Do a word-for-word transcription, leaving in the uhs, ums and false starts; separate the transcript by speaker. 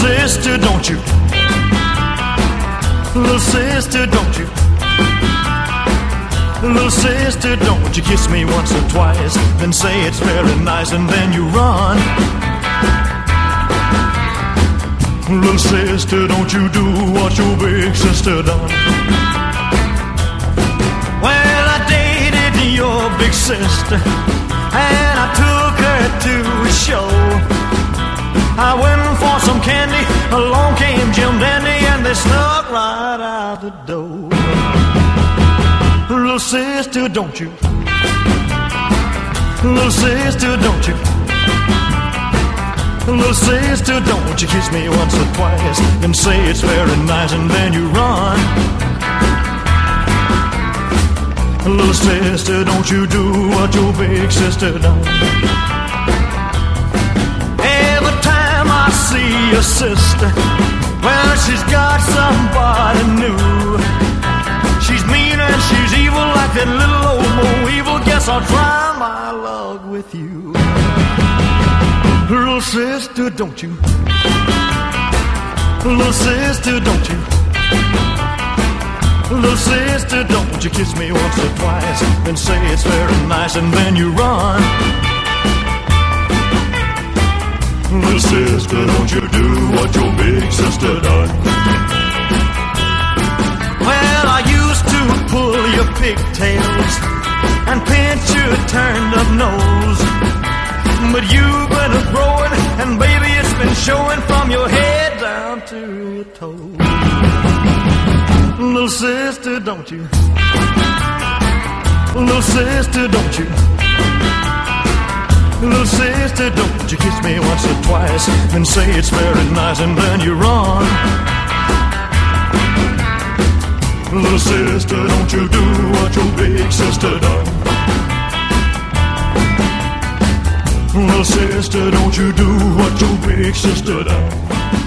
Speaker 1: sister, don't you? Little sister, don't you? Little sister, don't you kiss me once or twice, then say it's very nice, and then you run. Little sister, don't you do what your big sister done. Well, I dated your big sister, and I took her to a show. I went for some candy, along came Jim Dandy, and they snuck right out the door. Little sister, don't you? Little sister, don't you? Little sister, don't you kiss me once or twice, and say it's very nice, and then you run. Little sister, don't you do what your big sister done. Every time I see your sister, well, she's got somebody new. She's mean and she's evil like that little old Mo Evil. Guess I'll try my luck with you. Little sister, don't you? Little sister, don't you? Little sister, don't you kiss me once or twice, then say it's very nice, and then you run. Little sister, don't you do what your big sister done. Well, I used to pull your pigtails and pinch your turned up nose, but you've been growing, and baby, it's been showing from your head down to your toes. Little sister, don't you? Little sister, don't you? Little sister, don't you kiss me once or twice, and say it's very nice, and then you run. Little sister, don't you do what your big sister done. Little sister, don't you do what your big sister done.